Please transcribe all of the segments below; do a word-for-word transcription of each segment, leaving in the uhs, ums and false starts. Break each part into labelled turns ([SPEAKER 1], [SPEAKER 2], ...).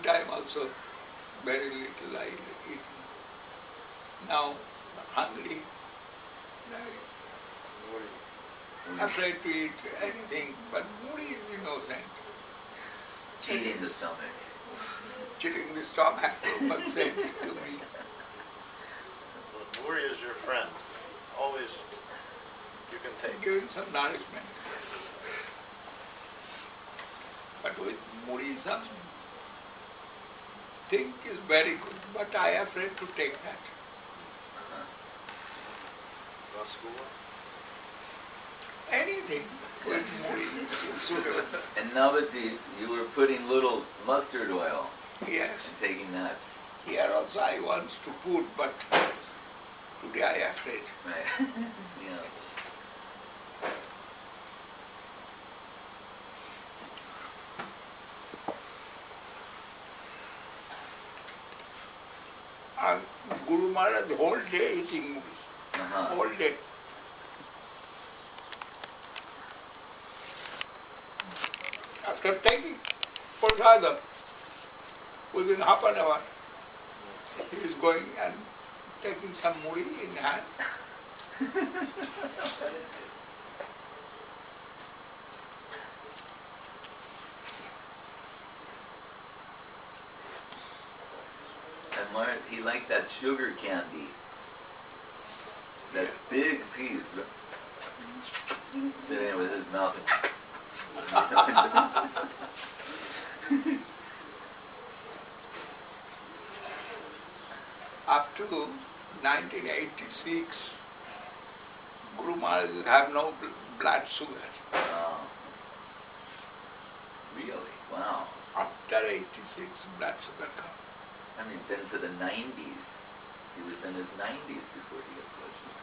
[SPEAKER 1] time also very little I eat. Now hungry, afraid to eat anything, but Muri is innocent.
[SPEAKER 2] Cheating the stomach.
[SPEAKER 1] Cheating the stomach, but said to me.
[SPEAKER 3] But Muri is your friend. Always you can take.
[SPEAKER 1] Give him some nourishment. But with Muri some thing is very good, but I am afraid to take that.
[SPEAKER 3] Rasgulla?
[SPEAKER 1] Anything with Muri is suitable.
[SPEAKER 2] And Navadip, you were putting little mustard oil.
[SPEAKER 1] Yes.
[SPEAKER 2] Taking that.
[SPEAKER 1] Here also I want to put, but today I am afraid.
[SPEAKER 2] Right. Yeah.
[SPEAKER 1] And Guru Maharaj the whole day eating Muri.
[SPEAKER 2] Uh-huh.
[SPEAKER 1] Whole day. After taking prasadam, within half an hour, he is going and taking some Muri in hand.
[SPEAKER 2] And Maharaj, he liked that sugar candy. That big piece. Sitting there with his mouth.
[SPEAKER 1] Up to nineteen eighty-six, Guru Maharaj have no bl- blood sugar.
[SPEAKER 2] Wow. Really? Wow.
[SPEAKER 1] After eighty-six, blood sugar comes.
[SPEAKER 2] I mean, it's into the nineties. He was in his nineties before he got blood sugar.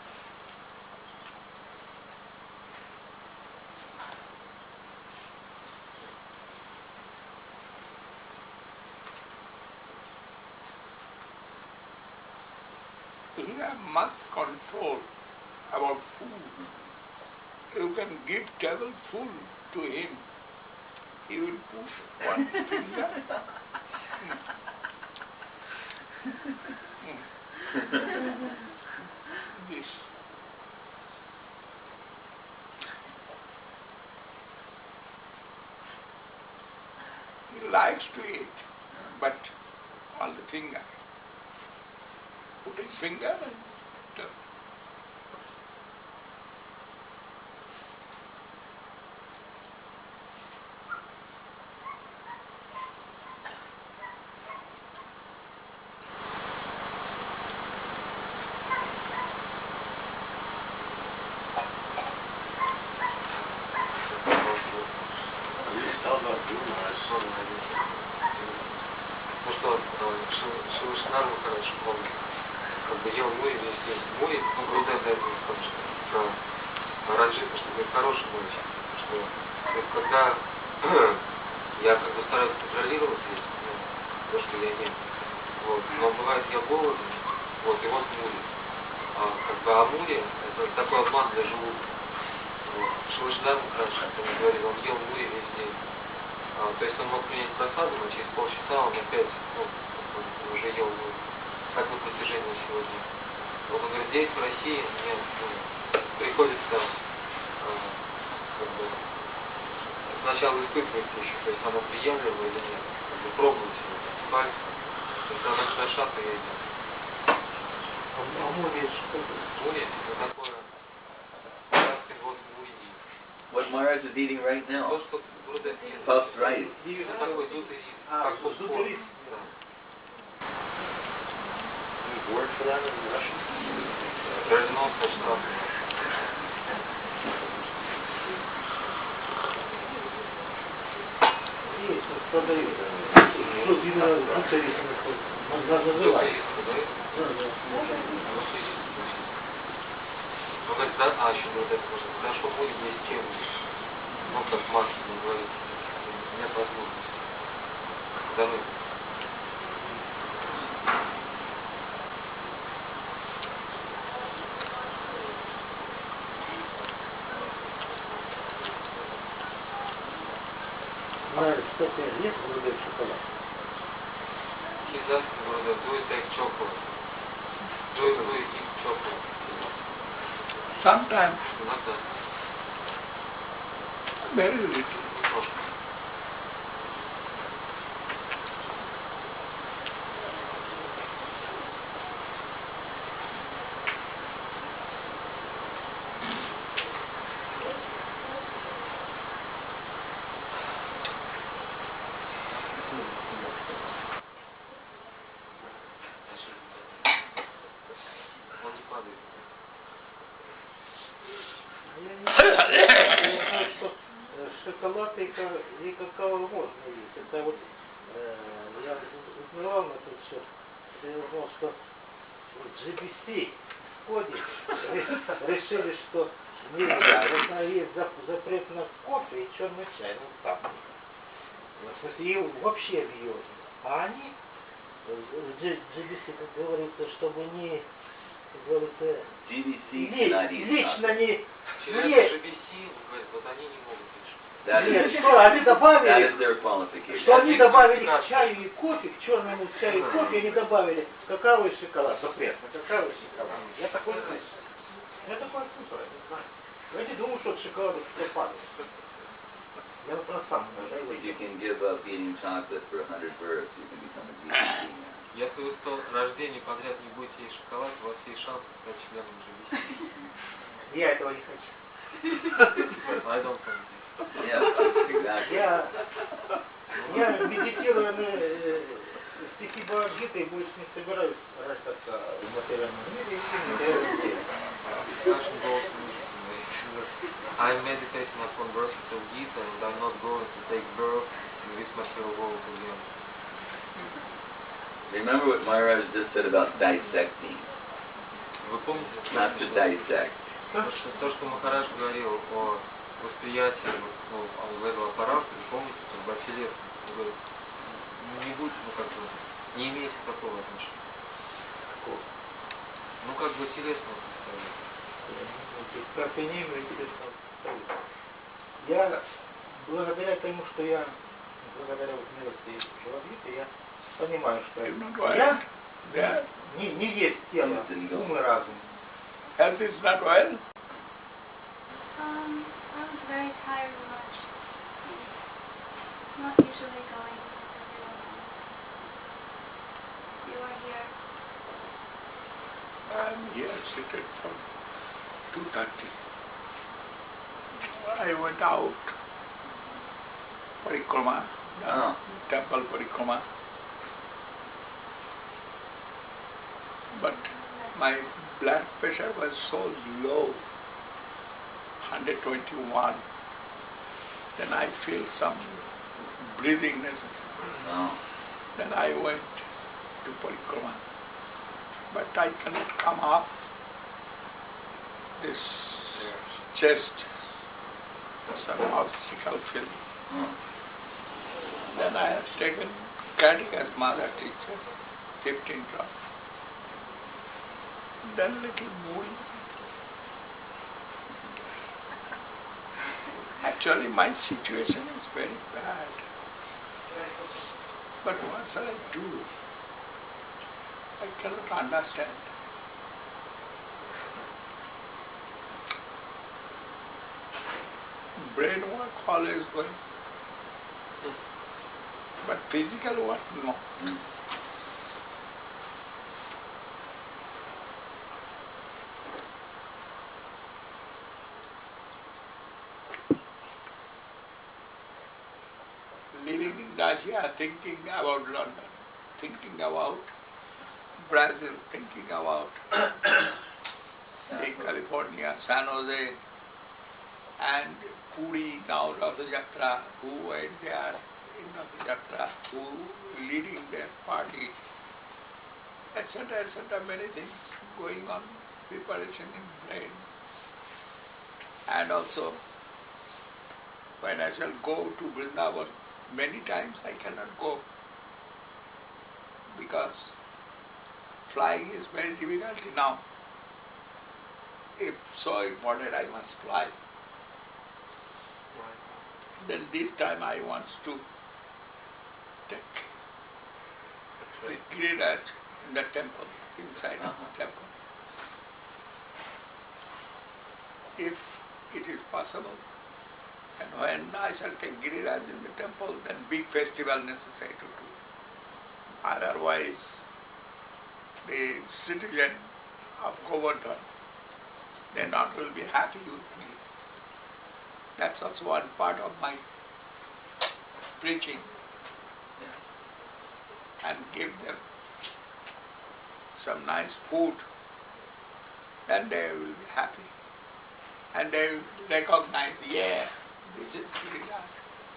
[SPEAKER 1] He have much control about food. You can give table full to him. He will push one finger. This. He likes to eat, but on the finger. Put his finger and turn.
[SPEAKER 3] You still don't do much.
[SPEAKER 4] Ну что, Шивашнарма хорошо помню. Как бы ел Мури весь день. Мури, ну, Гурудев до этого сказал, что про Раджита, что говорит, хороший мальчик. Что, говорит, когда я как бы стараюсь контролировать здесь, ну, то, что я ем. Вот. Но бывает, я голоден, вот, и вот Мури. А, как бы, а Мури, это такой обман для желудка. Вот. Шивашнарма хорошо, он говорил, он ел Мури весь день. А, то есть он мог принять просаду, но через полчаса он опять, ну, он уже ел Мури. Так на протяжении всего дня. Вот он говорит, здесь, в России, мне ну, приходится э, как бы, сначала испытывать пищу, то есть оно приемлемо или нет, как бы пробовать его с пальца. То есть она хороша, то я едем.
[SPEAKER 5] А Мури что?
[SPEAKER 4] Мури это такое красный вот Мури есть.
[SPEAKER 2] What Maharaj is eating right now?
[SPEAKER 4] То, что Гурудев ест.
[SPEAKER 2] Puffed rice.
[SPEAKER 4] Это такой дутый рис,
[SPEAKER 5] А,
[SPEAKER 4] как
[SPEAKER 5] дутый
[SPEAKER 4] попкорн.
[SPEAKER 5] рис.
[SPEAKER 4] Да.
[SPEAKER 3] Any word for that in Russian?
[SPEAKER 4] There is no such stuff.
[SPEAKER 5] Есть, вот продают. Ну, именно дутый рис надо
[SPEAKER 4] Дутый
[SPEAKER 5] называть.
[SPEAKER 4] рис продают?
[SPEAKER 5] Да, да.
[SPEAKER 4] Ну, говорит, да, а еще Гурудев скажет, хорошо будет есть чем, ну, как Маркин говорит, нет возможности. Здоровье.
[SPEAKER 5] Нравится, кстати, нет Гурудев шоколад.
[SPEAKER 4] He's asking, brother, do you take chocolate? Do you, do you eat chocolate? He's asking.
[SPEAKER 1] Sometimes,
[SPEAKER 4] Иногда.
[SPEAKER 1] very little.
[SPEAKER 4] Немножко. Он не падает.
[SPEAKER 5] А я не знаю, что э, шоколад и, ка- и какао можно есть. Это вот э, я узнавал на этот счет, я узнал, что джи би си сходит, решили, что нельзя. Вот на- есть зап- запрет на кофе и черный чай. Ну там. В смысле, и вообще в йоге. А они в джи би си, как говорится, чтобы не, как говорится,
[SPEAKER 2] G B C
[SPEAKER 5] ли-
[SPEAKER 2] cannot eat
[SPEAKER 5] лично
[SPEAKER 2] chocolate.
[SPEAKER 5] не...
[SPEAKER 4] Через
[SPEAKER 5] Нет.
[SPEAKER 4] джи би си, говорит, вот они не могут лишь.
[SPEAKER 2] That
[SPEAKER 5] Нет,
[SPEAKER 2] is,
[SPEAKER 5] что они
[SPEAKER 2] that
[SPEAKER 5] добавили,
[SPEAKER 2] is their qualification.
[SPEAKER 5] что они добавили к
[SPEAKER 4] Квалификация.
[SPEAKER 5] чаю и кофе, к черному чаю и кофе, они добавили какао и шоколад. Запрет на какао и шоколад. Я такой слышал. Я такой слышал, я не знаю. Я не думаю, что от шоколада что падает. Я, например, сам иногда его
[SPEAKER 2] If you
[SPEAKER 5] ем.
[SPEAKER 2] can give up eating chocolate for a hundred births, you can become a G B C man.
[SPEAKER 4] Если вы сто рождений подряд не будете есть шоколад, у вас есть шансы стать членом джи би си.
[SPEAKER 5] Я этого не хочу.
[SPEAKER 4] Yes, I don't think this.
[SPEAKER 2] Yes, exactly.
[SPEAKER 5] Я, я медитирую на э, стихи Бхагавад-гиты и больше не собираюсь рождаться в материальном мире и в материальном теле.
[SPEAKER 4] Discussion goes interesting. He says that I'm meditating upon verses of Gita and I'm not going to take birth in this material world again.
[SPEAKER 2] Remember what Maharaj just said about dissecting,
[SPEAKER 4] Вы помните,
[SPEAKER 2] not to
[SPEAKER 4] что,
[SPEAKER 2] dissect.
[SPEAKER 4] то, что, то, что Махарадж говорил о восприятии вот, ну, этого аппарата, вы помните, как бы о телесном, он говорит, не будь, ну как бы, не имейте такого отношения. Ну как бы телесного представления.
[SPEAKER 5] Как я не имею интересного представления. Я, благодаря тому, что я, благодаря вот милости Бхагавад-гиты, я понимаю, что
[SPEAKER 1] You know what?
[SPEAKER 5] я
[SPEAKER 1] Yeah.
[SPEAKER 5] не, не есть тело, ум и разум.
[SPEAKER 1] Health is not well.
[SPEAKER 6] Um, I was very tired and much. Not usually going with everyone else. You are here.
[SPEAKER 1] I'm here seated from two thirty. I went out, parikrama,
[SPEAKER 2] Oh.
[SPEAKER 1] temple parikrama. But my blood pressure was so low, one twenty-one. Then I feel some breathing necessity.
[SPEAKER 2] Oh.
[SPEAKER 1] Then I went to parikrama. But I cannot come up. This chest, some obstacle feeling.
[SPEAKER 2] Oh.
[SPEAKER 1] Then I have taken Kartik as mother teacher, fifteen drops. Then little moving. Actually my situation is very bad. But what shall I do? I cannot understand. Brain work always going. But physical work, no.
[SPEAKER 2] Mm.
[SPEAKER 1] Living in Russia, thinking about London, thinking about Brazil, thinking about say, California, San Jose, and Puri, now Ratha Yatra, who went there in Ratha Yatra, who leading their party, et cetera, et cetera, many things going on, preparation in brain. And also, when I shall go to Vrindavan, many times I cannot go because flying is very difficult now. If so important, I must fly. Then this time I want to take with Giriraj in the temple, inside
[SPEAKER 2] Uh-huh.
[SPEAKER 1] the temple. If it is possible, and when I shall take Giriraj in the temple, then big festival necessary to do. Otherwise, the citizen of Govardhan, they not will be happy with me. That's also one part of my preaching,
[SPEAKER 2] Yeah.
[SPEAKER 1] and give them some nice food, then they will be happy. And they will recognize, yes, this is Giriraj.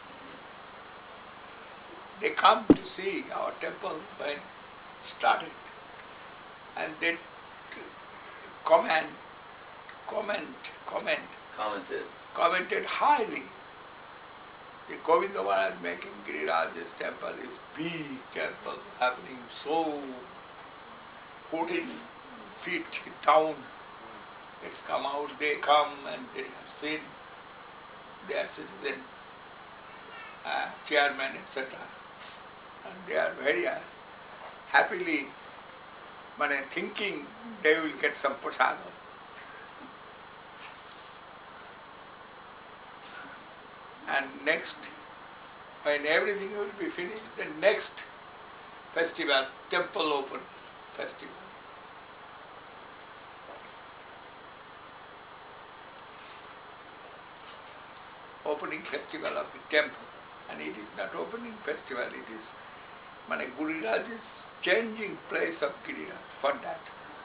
[SPEAKER 1] They come to see our temple when started, and they comment, comment, comment,
[SPEAKER 2] Commented.
[SPEAKER 1] commented highly. The Govinda Maharaj making Giriraj's temple is big temple, happening so fourteen feet down. It's come out, they come and they have seen their citizen, uh, chairman, et cetera. And they are very uh, happily mane, thinking they will get some prasadam. And next, when everything will be finished, the next festival, temple open festival. Opening festival of the temple. And it is not opening festival, it is Mane Giriraj is changing place of Giriraj for that.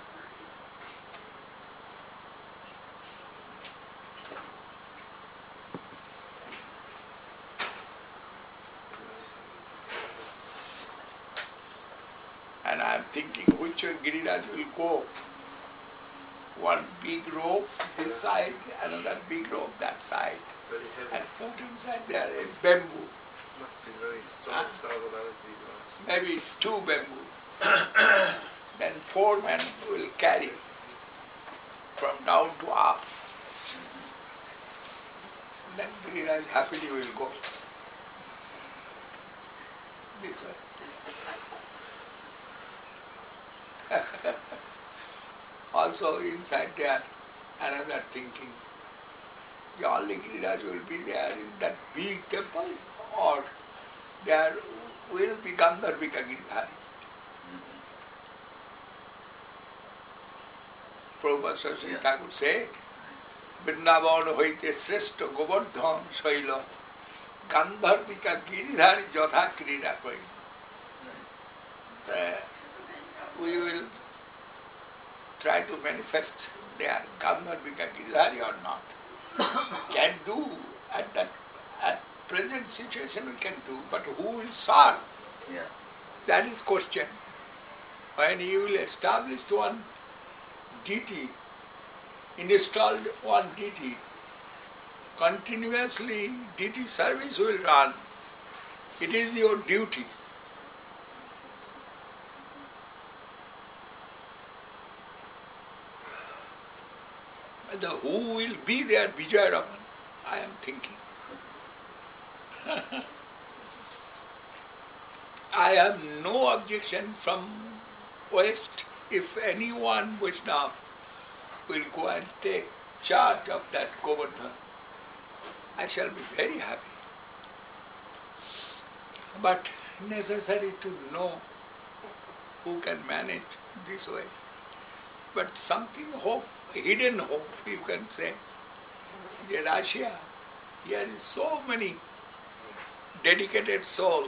[SPEAKER 1] And I am thinking which way Giriraj will go. One big rope this side, another big rope that side.
[SPEAKER 4] Very heavy.
[SPEAKER 1] And put inside there is bamboo.
[SPEAKER 4] Must be very strong
[SPEAKER 1] Huh?
[SPEAKER 4] to travel out with us.
[SPEAKER 1] Maybe two bamboo. Then four men will carry from down to up. Then Giriraj happily will go this way. Also inside there, another thinking, the only Giriraj will be there in that big temple, or there will be Gandharvika Giridhari. Prabhupada Saraswati
[SPEAKER 2] Yeah.
[SPEAKER 1] Thakur said, Vrindavan hoite shrestha Govardhan shaila Gandharvika Giridhari jatha krida koi. We will try to manifest their Gandharvika Giridhari or not. Can do at that at present situation we can do, but who will serve?
[SPEAKER 2] Yeah.
[SPEAKER 1] That is question. When you will establish one deity, installed one deity, continuously deity service will run. It is your duty. The who will be there, Vijayaraman, I am thinking. I have no objection from West if anyone Vaishnava will go and take charge of that Govardhan. I shall be very happy. But necessary to know who can manage this way. But something hope, hidden hope you can say. In Russia, here is so many dedicated souls.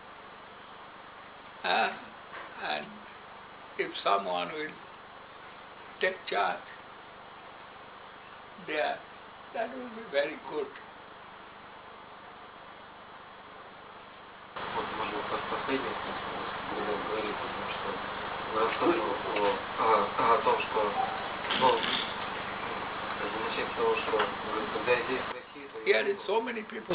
[SPEAKER 1] Ah, and if someone will take charge there, that will be very good.
[SPEAKER 4] Вот, может быть, как последнее с ним сказать, когда он говорит о том, что он рассказывал о, о, о том, что, ну, как бы начать с того, что говорит, когда я здесь в России, то я
[SPEAKER 1] Here is so many people.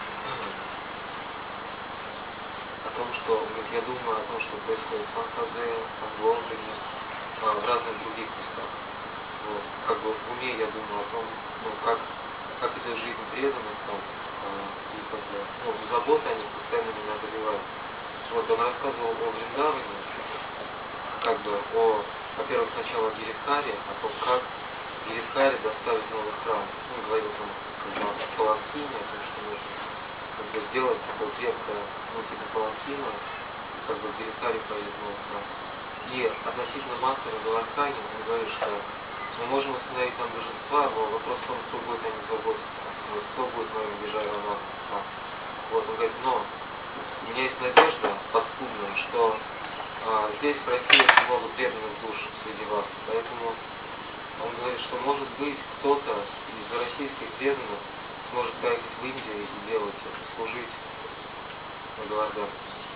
[SPEAKER 4] о том, что, он говорит, я думаю о том, что происходит в Сан-Хозе, в Лондоне, а, в разных других местах. Вот. Как бы в уме я думаю о том, ну, как, как идет жизнь преданных там, а, и как бы, ну, заботы они постоянно меня одолевают. Вот он рассказывал о Вриндаване, как бы о, во-первых, сначала о Гиридхаре, о том, как Гиридхаре доставить новый храм. Он говорил там как бы о паланкине, о том, что нужно как бы сделать такое крепкое, ну типа паланкина, как бы в Гиридхаре поедет новый храм. И относительно Мадхара Галаркани он говорит, что мы можем установить там божества, но вопрос в том, кто будет о них заботиться. Вот, кто будет моим Вижайраманом. Вот, он говорит, но у меня есть надежда подспудная, что а, здесь в России очень много преданных душ среди вас. Поэтому он говорит, что может быть кто-то из российских преданных сможет поехать в Индию и делать это, служить на Говардhan.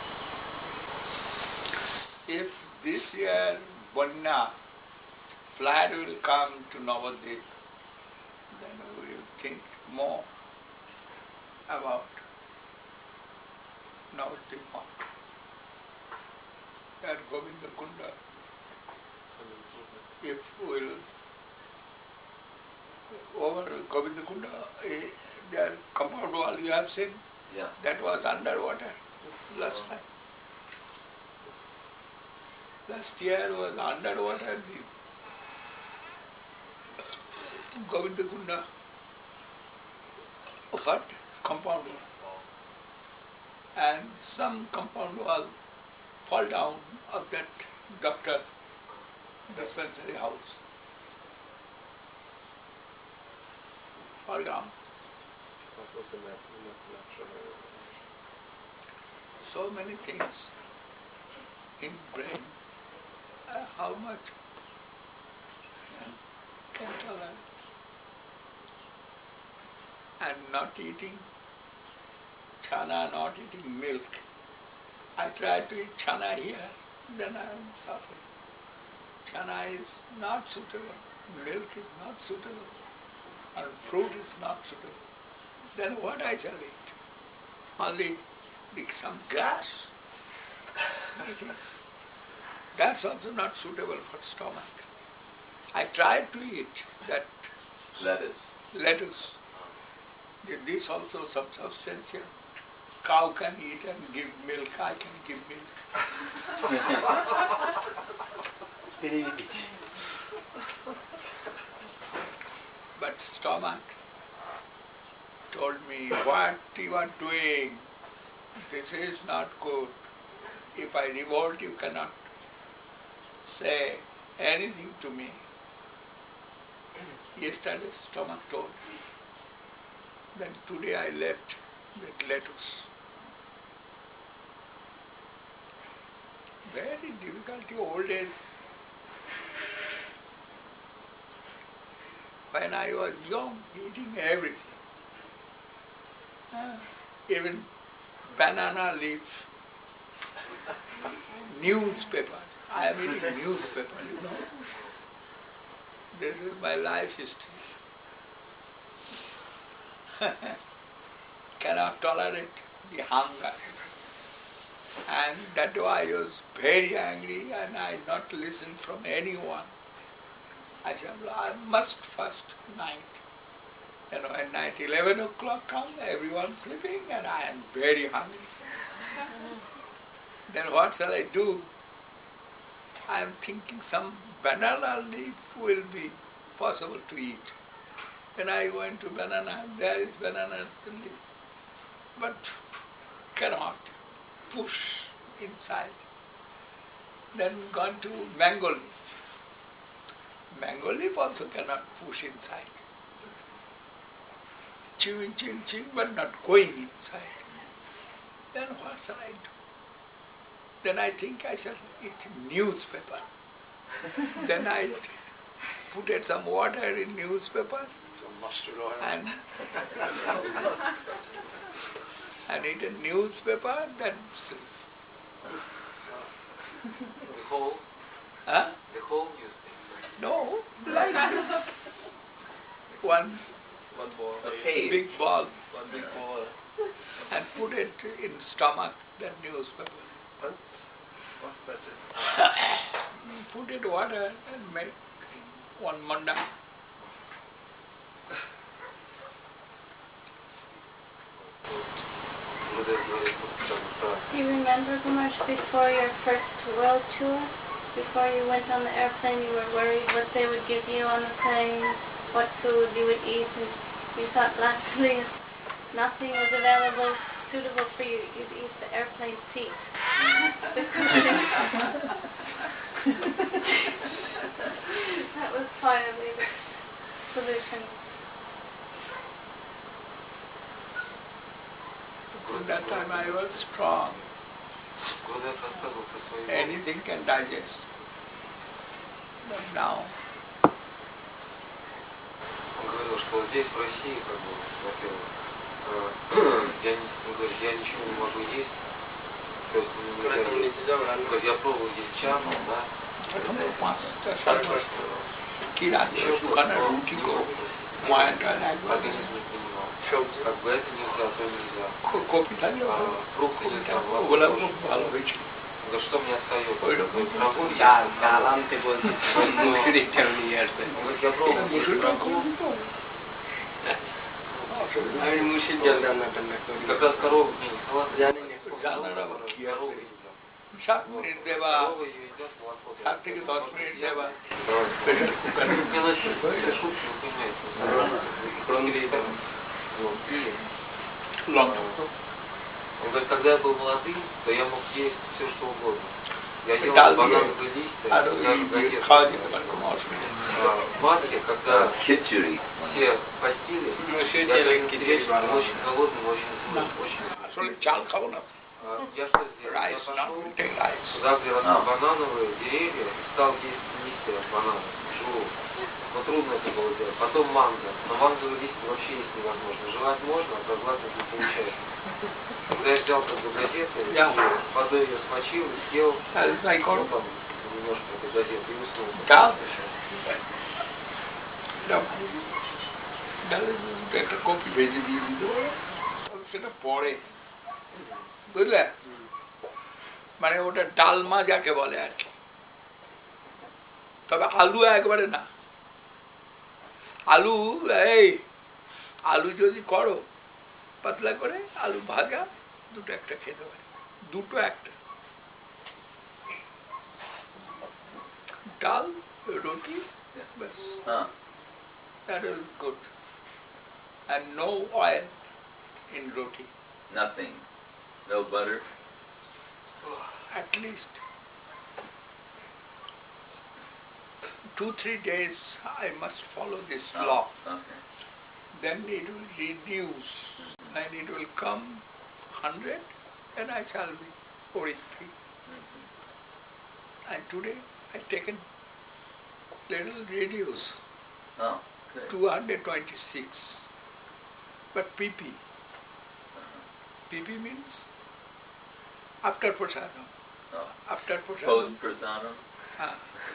[SPEAKER 1] If this year Banna flood will come to Navadvip, then we will think more about Navadvip Math. At Govinda Kunda, if we will over Govinda Kunda, eh, their compound wall you have seen,
[SPEAKER 2] Yes.
[SPEAKER 1] that was underwater last time. Last year was underwater, the Govinda Kunda, what? Compound wall. And some compound wall fall down of that doctor dispensary house. Fall down. So many things in brain. Uh, how much uh, can tolerate. And not eating chana, not eating milk. I try to eat chana here, then I am suffering. Chana is not suitable, milk is not suitable, and fruit is not suitable. Then what I shall eat? Only some grass. It is. That's also not suitable for stomach. I tried to eat that
[SPEAKER 2] Lettuce.
[SPEAKER 1] lettuce. This also substantial. Cow can eat and give milk, I can give milk.
[SPEAKER 5] Переведите.
[SPEAKER 1] But stomach told me, what you are doing, this is not good. If I revolt, you cannot say anything to me. Yesterday stomach told me. Then today I left that lettuce. Very difficult, old age. When I was young, eating everything. Uh, even banana leaves, newspaper. I am eating newspaper, you know. This is my life history. Cannot tolerate the hunger. And that why I was very angry and I not listen from anyone. I said, I must fast night. You know, at night eleven o'clock comes, everyone sleeping and I am very hungry. Then what shall I do? I am thinking some banana leaf will be possible to eat. Then I went to banana, there is banana leaf. But cannot push inside. Then gone to mango leaf. Mango leaf also cannot push inside. Chewing, chewing, chewing, but not going inside. Then what shall I do? Then I think I shall eat newspaper. Then I put some water in newspaper
[SPEAKER 3] Some mustard oil.
[SPEAKER 1] and and eat a newspaper, then sleep.
[SPEAKER 4] The whole,
[SPEAKER 1] Huh?
[SPEAKER 4] the whole newspaper.
[SPEAKER 1] No, like this. One
[SPEAKER 3] One ball.
[SPEAKER 2] A page.
[SPEAKER 1] big ball
[SPEAKER 3] One big ball.
[SPEAKER 1] and put it in stomach, that newspaper.
[SPEAKER 3] What? What's that just?
[SPEAKER 1] Put it water and make one manda.
[SPEAKER 4] Уже Гурдев говорит вот, там, про...
[SPEAKER 6] Do you remember, Gumarsh, before your first world tour, before you went on the airplane, you were worried what they would give you on the plane, what food you would eat, and you thought lastly if nothing was available suitable for you, you'd eat the airplane seat, the cushion. That was finally the solution.
[SPEAKER 1] At that time I was strong.
[SPEAKER 4] Гурдев рассказывал про свои
[SPEAKER 1] Anything can digest. But now,
[SPEAKER 4] Он говорил, что здесь, в России, как бы, во-первых, э, я, не, он говорит, я ничего не могу есть. То есть нельзя есть. Он говорит, я пробовал есть чану, да.
[SPEAKER 1] প্রথমে
[SPEAKER 4] это-
[SPEAKER 1] পাঁচটা সাতটা কি রাখছে
[SPEAKER 4] Еще что-то,
[SPEAKER 1] দোকানে
[SPEAKER 4] но
[SPEAKER 1] রুটি
[SPEAKER 4] не
[SPEAKER 1] করো
[SPEAKER 4] мог просто.
[SPEAKER 1] ময়দাটা একবার
[SPEAKER 4] Организм не принимал. Как бы это нельзя, то нельзя.
[SPEAKER 1] কপি থাকলে
[SPEAKER 4] А, фрукты нельзя, молоко
[SPEAKER 1] ওগুলো
[SPEAKER 4] тоже.
[SPEAKER 1] খুব ভালো হয়েছিল
[SPEAKER 4] Он говорит, что мне остается?
[SPEAKER 1] Ой,
[SPEAKER 4] Он говорит, траву есть.
[SPEAKER 7] ডাল
[SPEAKER 4] вот
[SPEAKER 7] ডাল
[SPEAKER 4] траву.
[SPEAKER 7] আনতে বলছে
[SPEAKER 4] Но-
[SPEAKER 7] মুসুরিটাও নিয়ে আসছে
[SPEAKER 4] Он говорит, я пробовал есть траву.
[SPEAKER 7] আমি মুসুর ডাল রান্না টান্না করি
[SPEAKER 4] Как раз корову, не, не салат.
[SPEAKER 7] জানি না
[SPEAKER 1] জানারা কি আছে সাত মিনিট দেবা
[SPEAKER 4] Корова ее едят, молоко.
[SPEAKER 1] সাত থেকে দশ মিনিট দেবা
[SPEAKER 4] Давай.
[SPEAKER 1] প্রেশার কুকারে
[SPEAKER 4] Мне нравятся все шутки, вы понимаете.
[SPEAKER 7] Кроме
[SPEAKER 4] Вот. И
[SPEAKER 1] লঙ্কা
[SPEAKER 4] он говорит, когда я был молодым, то я мог есть все, что угодно. Я ел
[SPEAKER 1] Дал
[SPEAKER 4] банановые листья,
[SPEAKER 1] আর
[SPEAKER 4] даже
[SPEAKER 1] ওই
[SPEAKER 4] газеты.
[SPEAKER 1] খাওয়া যেতে পারে কোনো অসুবিধা নেই।
[SPEAKER 4] А, В матке, когда
[SPEAKER 2] Kitchery.
[SPEAKER 4] все постились,
[SPEAKER 7] Ну,
[SPEAKER 4] я
[SPEAKER 7] сегодня
[SPEAKER 4] один
[SPEAKER 7] какие-то
[SPEAKER 4] вечером был
[SPEAKER 7] бананы.
[SPEAKER 4] очень голодным, очень злым, очень злым.
[SPEAKER 1] আসলে চাল খাবো না
[SPEAKER 4] А, Я что сделал? Я
[SPEAKER 1] রাইস না
[SPEAKER 4] пошел
[SPEAKER 1] উল্টে রাইস
[SPEAKER 4] туда, где росли
[SPEAKER 2] А.
[SPEAKER 4] банановые деревья, и стал есть листья бананов, жру. Но трудно это было делать. Потом манго. Но манговые листья вообще есть невозможно. Жевать можно, а проглатывать не получается. Когда я взял как бы газеты,
[SPEAKER 1] Я.
[SPEAKER 4] и водой ее смочил и съел,
[SPEAKER 1] তাহলে তাই করো
[SPEAKER 4] ну там немножко этой газеты и уснул.
[SPEAKER 1] Да?
[SPEAKER 4] Сейчас.
[SPEAKER 1] এটা ডালের মধ্যে একটা কপি ভেজে দিয়ে দিল সেটা পরে বুঝলে মানে ওটা ডালমা যাকে বলে আর কি তবে আলু একবারে না আলু এই আলু যদি করো পাতলা করে আলু ভাজা দুটো একটা খেতে পারে দুটো একটা ডাল রুটি ব্যাস
[SPEAKER 2] Huh.
[SPEAKER 1] that is good and no oil in roti
[SPEAKER 2] Nothing. No butter.
[SPEAKER 1] at least two three days I must follow this
[SPEAKER 2] Oh,
[SPEAKER 1] law
[SPEAKER 2] okay.
[SPEAKER 1] then it will reduce and it will come one hundred and I shall be forty-three and today I taken little reduce
[SPEAKER 2] Oh, good.
[SPEAKER 1] two hundred twenty-six but P P P P means after prasadam
[SPEAKER 2] Oh.
[SPEAKER 1] after prasadam
[SPEAKER 2] Post prasadam.
[SPEAKER 1] ah.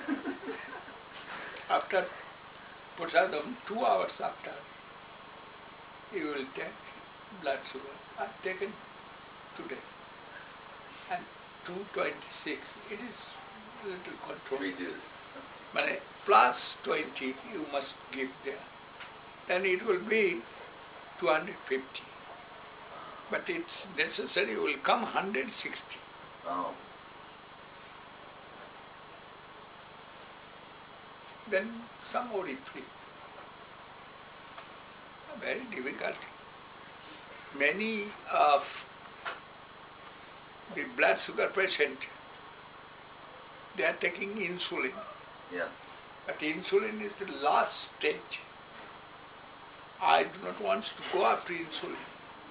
[SPEAKER 1] after prasadam two hours after you will take blood sugar I've taken today and two twenty-six it is little control
[SPEAKER 2] Reduced.
[SPEAKER 1] মানে plus twenty you must give there. Then it will be two hundred fifty. But it's necessary, it will come one hundred sixty.
[SPEAKER 2] Oh.
[SPEAKER 1] Then some forty-three. Very difficult. Many of the blood sugar patient, they are taking insulin.
[SPEAKER 2] Yes.
[SPEAKER 1] But insulin is the last stage. I do not want to go after insulin.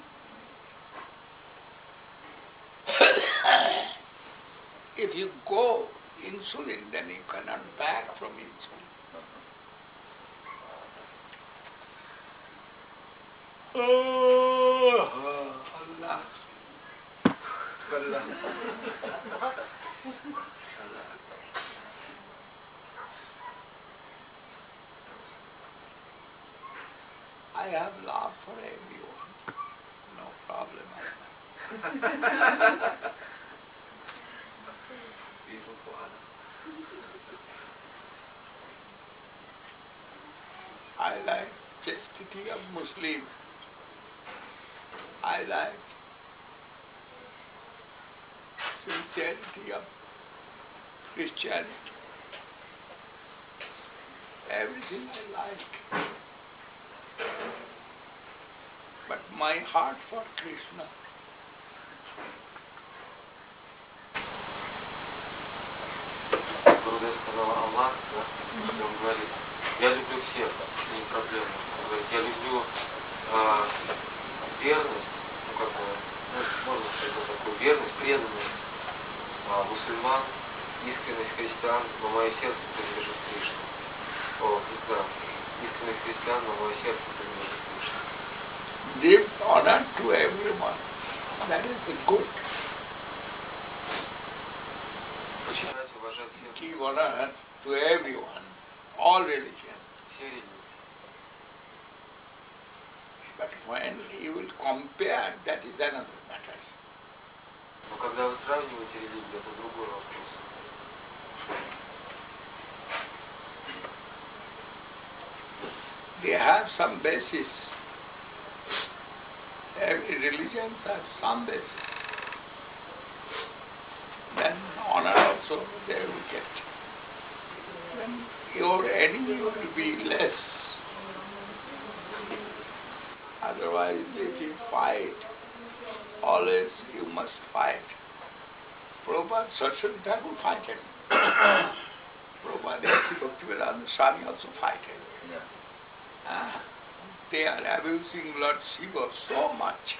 [SPEAKER 1] If you go insulin, then you cannot back from insulin. Oh, Allah. Allah. I have love for everyone. No problem. I like chastity of Muslim. I like sincerity of Christianity. Everything I like. But my heart for Krishna.
[SPEAKER 4] Гурудев сказал Аллах, да, когда он говорит, я люблю всех, не проблема. Он говорит, я люблю э, верность, ну как бы, ну, можно сказать, вот такую верность, преданность э, мусульман, искренность христиан, но мое сердце принадлежит Кришне. О, да, искренность христиан, но мое сердце принадлежит Кришне.
[SPEAKER 1] Give honor to everyone. That is the good.
[SPEAKER 4] Почитать, уважать всех,
[SPEAKER 1] Give honor to everyone, all religions.
[SPEAKER 4] все религии.
[SPEAKER 1] But when you will compare, that is another matter.
[SPEAKER 4] Но когда вы сравниваете религии, это другой вопрос.
[SPEAKER 1] They have some basis. Every religion has some basis. Then honor also they will get. Then your enemy will be less. Otherwise, if you fight, always you must fight. Prabhupada, Saraswati Thakur fighted. Prabhupada, Sri Bhaktivedanta Swami also fighted.
[SPEAKER 2] Yeah.
[SPEAKER 1] Ah, they are abusing Lord Shiva so much.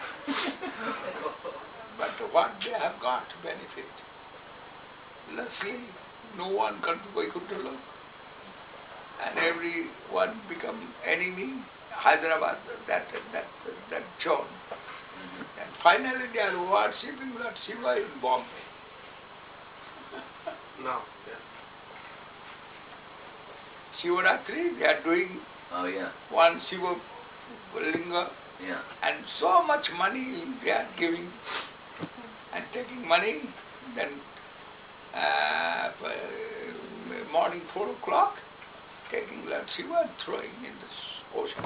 [SPEAKER 1] But what they have got benefit? Lastly, no one can do Vaikuntha Lok. And everyone become enemy. Hyderabad, that that that zone. And finally they are worshipping Lord Shiva in Bombay.
[SPEAKER 4] No.
[SPEAKER 1] Shivaratri, they are doing
[SPEAKER 2] Oh yeah.
[SPEAKER 1] one Shiva Linga,
[SPEAKER 2] Yeah.
[SPEAKER 1] and so much money they are giving and taking money, then uh, morning four o'clock, taking Lord Shiva and throwing in this ocean.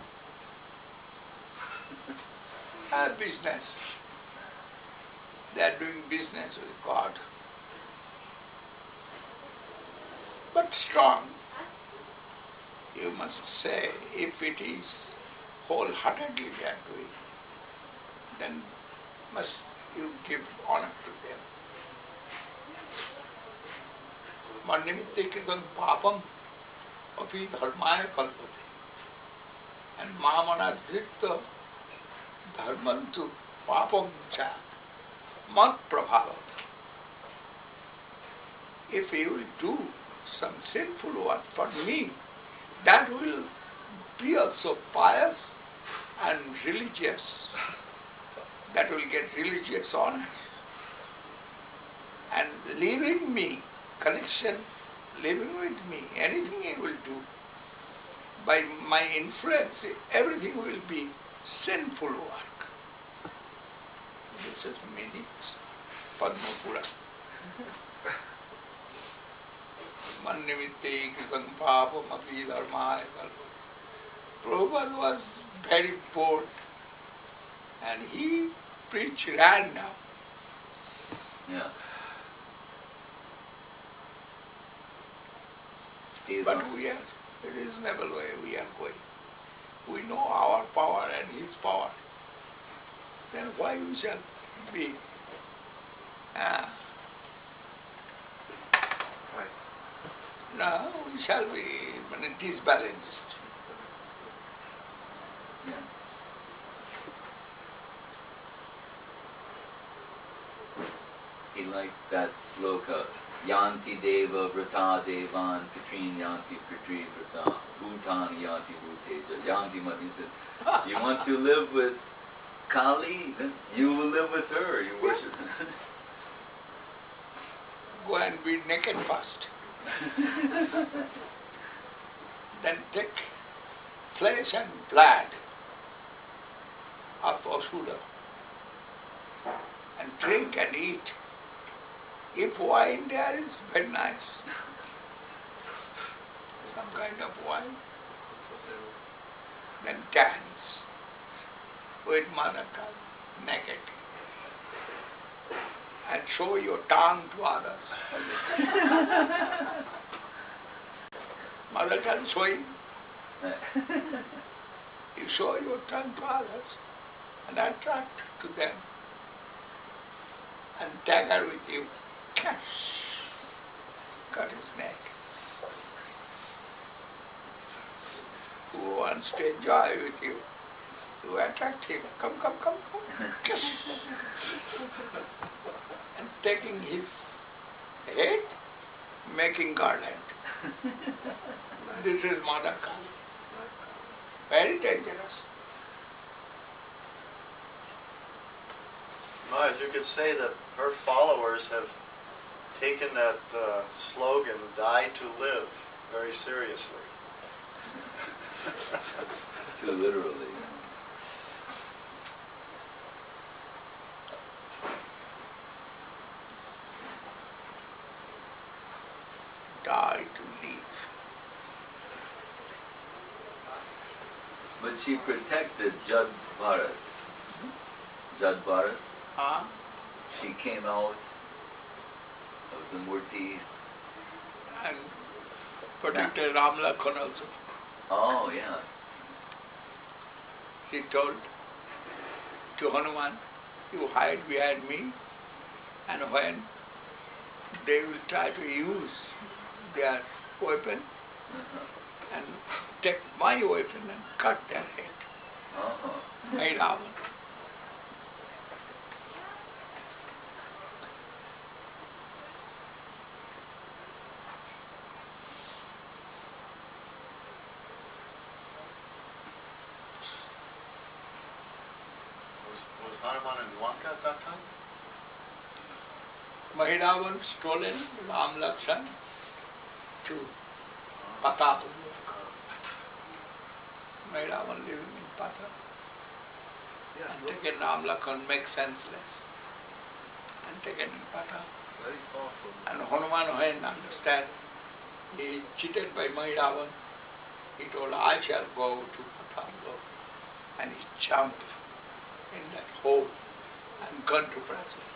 [SPEAKER 1] Uh, business. They are doing business with God. But strong. You must say, if it is wholeheartedly they are doing, then must you give honor to them. Manimitte kritam papam api dharmaya kalpate. And mamana dhritta dharmantu papam cha mat prabhavat. If you will do some sinful work for me, that will be also pious and religious. That will get religious honor. And leaving me, connection, living with me, anything he will do, by my influence, everything will be sinful work. This is meaning Padma Purana. Manimitte kritam papam api dharmaya kalpate. Prabhupada was very bored and he preached random.
[SPEAKER 2] Yeah. He's
[SPEAKER 1] But
[SPEAKER 2] on-
[SPEAKER 1] we are a reasonable way we are going. We know our power and his power. Then why we shall be uh,
[SPEAKER 4] Right.
[SPEAKER 1] no, we shall be I mean, disbalanced.
[SPEAKER 2] Yeah. He liked that sloka. Yanti deva vrata devan katrin yanti katri vrata bhutani yanti bhuteja yanti mat. He said, you want to live with Kali, then you will live with her. You worship her.
[SPEAKER 1] Go and be naked first. Then take flesh and blood of Asura and drink and eat. If wine there is very nice, some kind of wine, then dance with Mother Kali naked. and show your tongue to others. Mother tongue showing. You show your tongue to others and attract to them and dagger with you. Cash. Cut his neck. Who wants to enjoy with you? You attract him. Come, come, come, come. Kiss. And taking his head, making garland. This is Mother Kali. Very dangerous.
[SPEAKER 3] Maharaj, you could say that her followers have taken that uh, slogan, die to live, very seriously.
[SPEAKER 2] Too literally.
[SPEAKER 1] Die to live.
[SPEAKER 2] But she protected Jad Bharat. Jad Bharat.
[SPEAKER 1] Huh?
[SPEAKER 2] She came out of the Murti.
[SPEAKER 1] And protected Ram Lakshman also.
[SPEAKER 2] Oh, yeah.
[SPEAKER 1] He told to Hanuman, you hide behind me, and when they will try to use their weapon
[SPEAKER 2] Uh-huh.
[SPEAKER 1] and take my weapon and cut their head.
[SPEAKER 2] Uh-huh.
[SPEAKER 1] My Ravan.
[SPEAKER 3] Was, was Hanuman in Lanka at that time?
[SPEAKER 1] Mahiravan stolen Ram Lakshman to Patala. Mahiravan living in Patala. And taken Ram Lakshman make senseless. And taken in Patala.
[SPEAKER 7] Very powerful.
[SPEAKER 1] And Hanuman when understand he is cheated by Mahiravan, he told, I shall go to Patala. And he jumped in that hole and gone to Brazil.